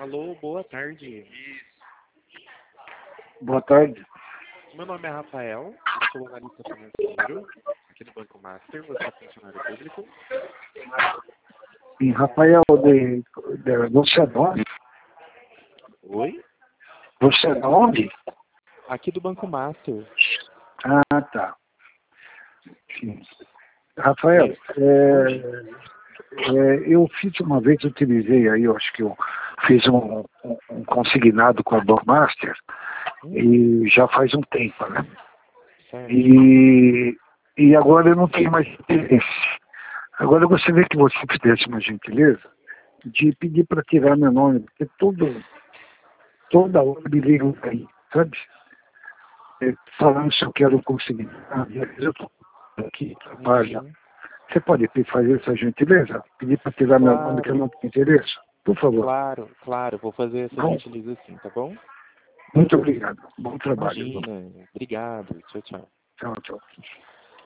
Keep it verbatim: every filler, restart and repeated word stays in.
Alô, boa tarde. Boa tarde. Meu nome é Rafael, eu sou analista financeiro aqui no Banco Master. Você é funcionário público? E Rafael, de, de, você é de onde? Oi? Você é de onde? Aqui do Banco Master. Ah, tá. Sim. Rafael, é, é, eu fiz uma vez, utilizei aí, eu acho que eu fiz um, um, um consignado com a Banco Master e já faz um tempo, né? Certo. E, e agora eu não tenho mais interesse. Agora eu gostaria que você fizesse uma gentileza de pedir para tirar meu nome, porque todo, toda hora me ligam aí, sabe? É, falando se eu quero conseguir. Ah, eu estou aqui, trabalho. Uhum. Você pode fazer essa gentileza? Pedir para tirar meu nome que eu Claro, não tenho interesse? Por favor. claro, claro. Vou fazer essa Bom, gentileza sim, tá bom? muito obrigado. Bom trabalho. Imagina. Obrigado. Tchau, tchau. Tchau, tchau.